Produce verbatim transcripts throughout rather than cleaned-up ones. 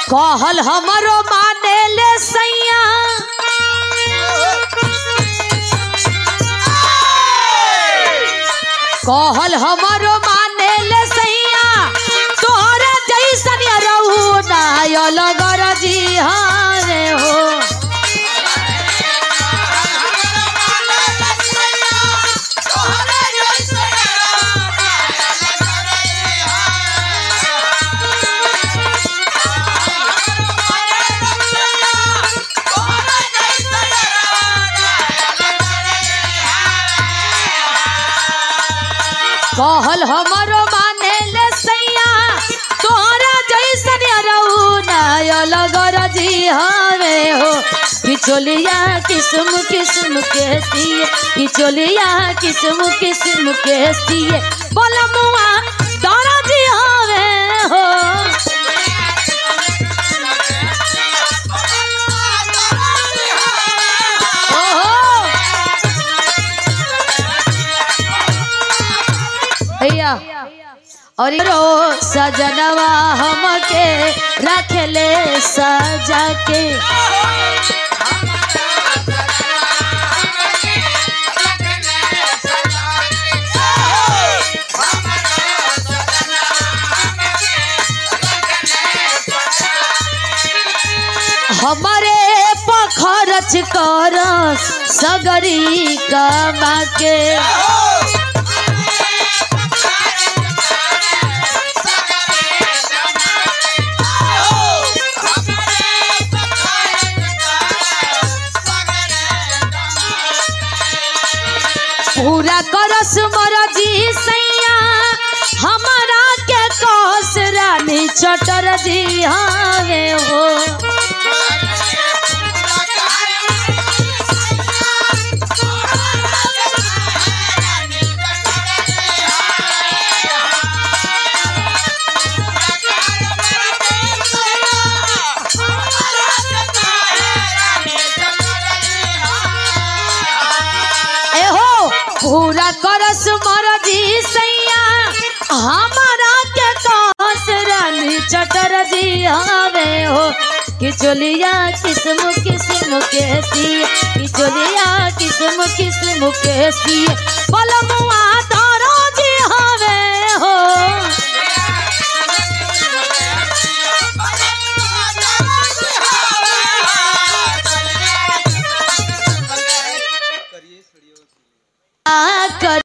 कहल हमरो माने ले सैया कहल हमरो माने ले सैया तोहरे जैसन रहू नायल गरजी हारे हो कहल हमरो माने ले सैया तोहरा जैसन रहू नायल गरजी हवे हो किचोलिया किस्म किस्म के सिए किचोलिया किस्म किस्म के सिए बोलमुआ दरजी हवे हो और रो सजनवा हमके रखले सजा के हमारे पखरच कर सगरी कमा के पूरा करस मरजी सैया हमारा के कस रानी चटर जी हवे हो पूरा करस मरजी सैया हमारा के कस रानी चटर जी हवे हो किचोलिया किस्म किस्म के सिए किचोलिया किस्म किस्म के सिए बोलमुआ तारो जी हवे हो कर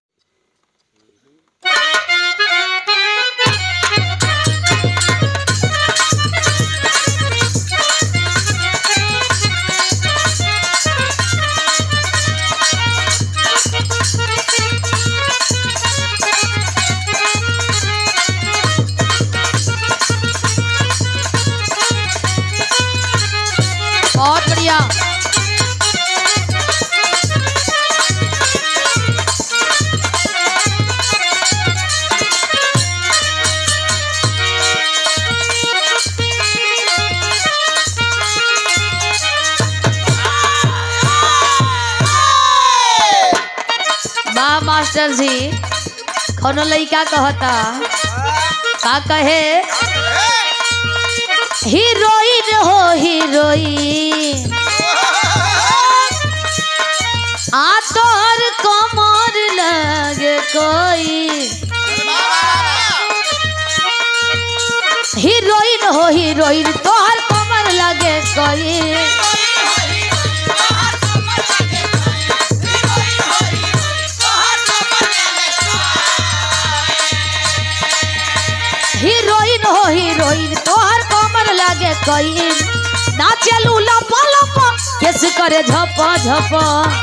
बहुत बढ़िया मास्टर जी कोनो लइका कहता का कहे हीरोइन हो हीरोइन आ तोर कमर लगे कोई हीरोइन हो हीरोइन तोहर कमर लगे कोई हीरोइन हो हीरोइन तोहर कमर लगे कोई नाचे लूला पलप केस करे झप झप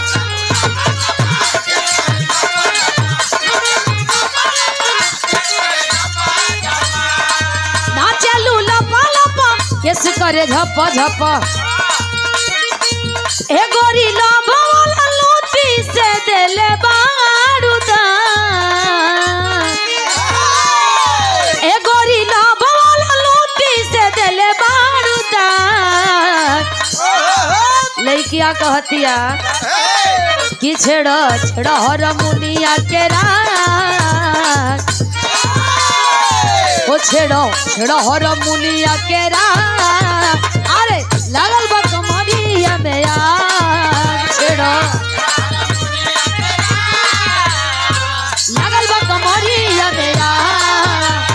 नाचे लूला पलप केस करे झप झप ए गोरी लोभ वाला लूटी से देले बारूदा ए गोरी लोभ वाला लूटी से देले बारूदा लइकिया कहतिया कि छेड़ छेड़ हर मुनिया के रात हो हो छेड़ो छेड़ो हर मुनिया के राग अरे लागल बा कमरिया में आग छेड़ो लागल बा कमरिया में आग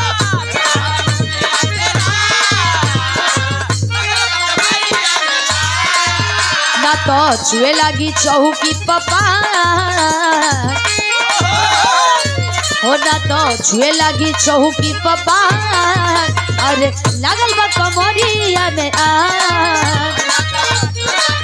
ना तो छुए लगी चौकी पपा हो ना तो छुए लगी चौकी पपा अरे लागल बा कमरिया में आग